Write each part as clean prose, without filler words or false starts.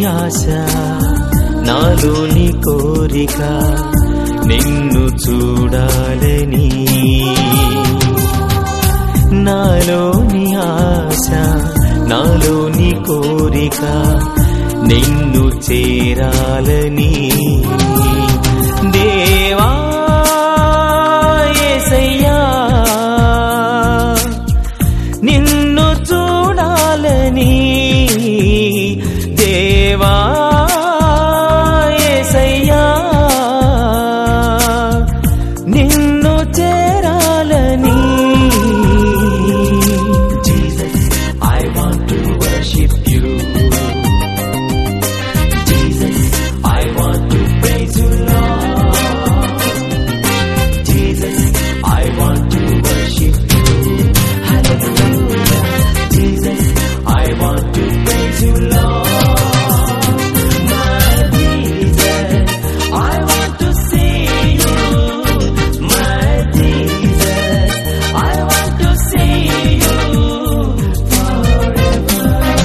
ఆశ నాలోని కోరిక నిన్ను చూడాలని నాలోని ఆశ నాలోని కోరిక నిన్ను చేరాలని దేవా యేసయ్యా నిన్ను చూడాలని దేవా యేసయ్యా నిన్ను చేరాలని Jesus, I want to worship you. Jesus, I want to praise you, Lord. Jesus, I want to worship you. Hallelujah. Jesus, I want to praise you, Lord. My Jesus, I want to see you. My Jesus, I want to see you forever.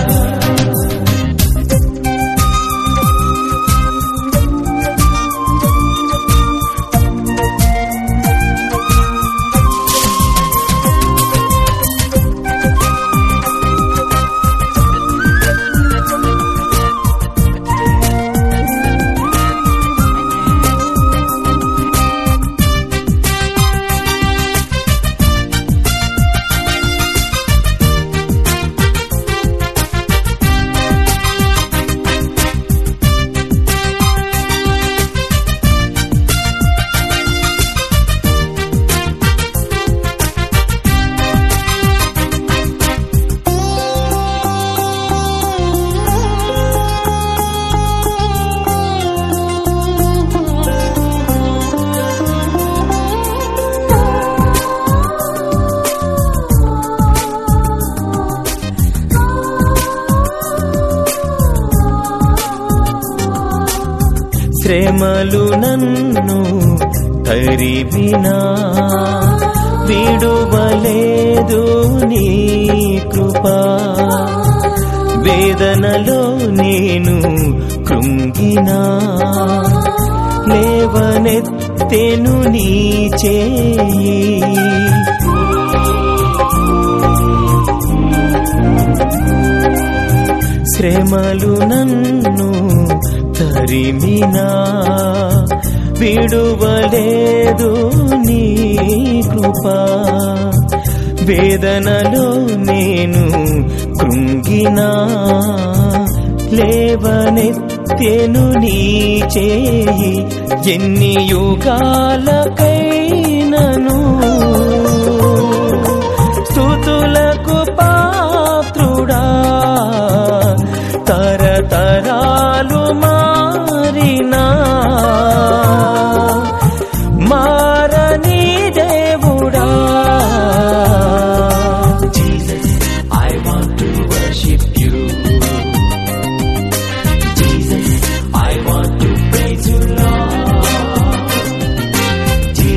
శ్రమలు నన్ను తరిమినా విడువలేదు నీ కృపా వేదనలో నేను కృంగినా లేవనెత్తెను నీ చేయి శ్రమలు నన్ను తరిమినా విడువలేదు నీ కృపా వేదనలో నేను కృంగినా లేవనెత్తెను నీ చేయి ఎన్ని యుగాలకైనను స్తుతులకు పాత్రుడా తరతరాలు మారినా మారని దేవుడా Jesus, I want to worship you. Jesus, I want to praise you, Lord.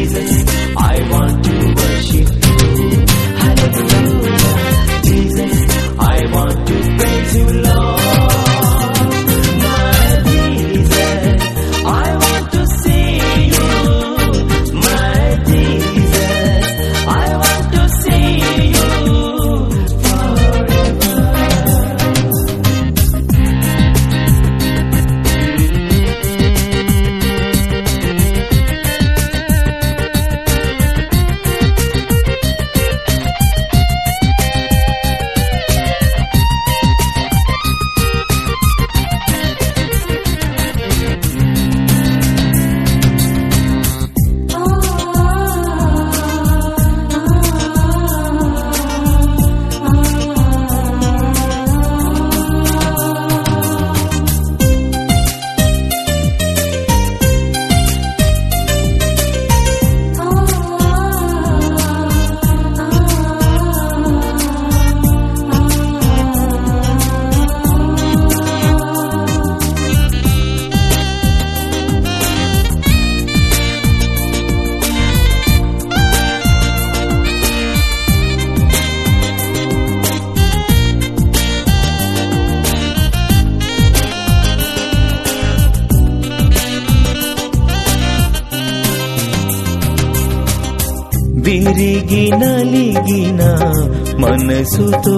విరిగి నలిగిన మనసుతో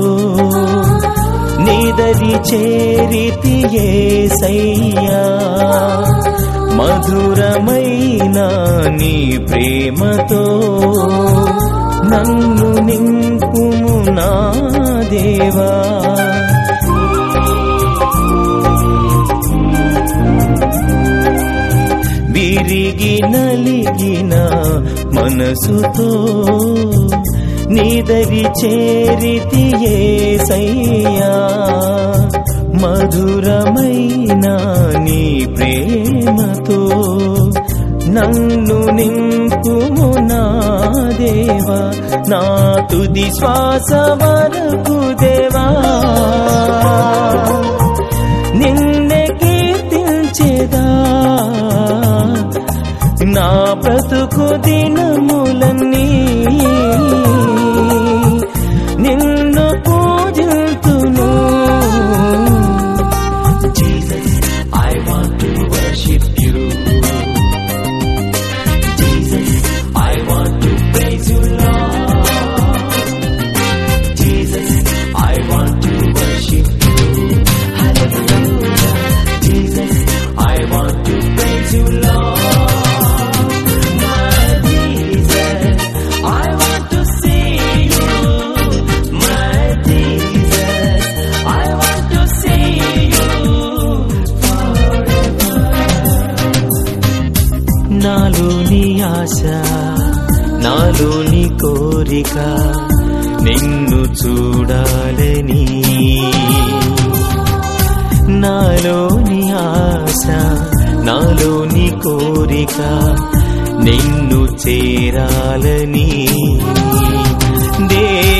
నీదరి చేరితి యేసయ్యా మధురమైన నీ ప్రేమతో నన్ను నింపుము నా దేవా విరిగి నలిగిన మనసుతో నీదరి చేరితి యేసయ్యా మధురమైన నీ ప్రేమతో నన్ను నింపుము నా దేవా నా తుది శ్వాస వరకు దేవా నిన్నే కీర్తించెదా నా బ్రతుకు దినములన్నీ నిన్ను పూజింతును Jesus, I want to worship you. Jesus, I want to praise you, Lord. Jesus, I want to worship you. Hallelujah. Jesus, I want to praise you, Lord. నాలోని ఆశ నాలోని కోరిక నిన్ను చూడాలని నాలోని ఆశ నాలోని కోరిక నిన్ను చేరాలని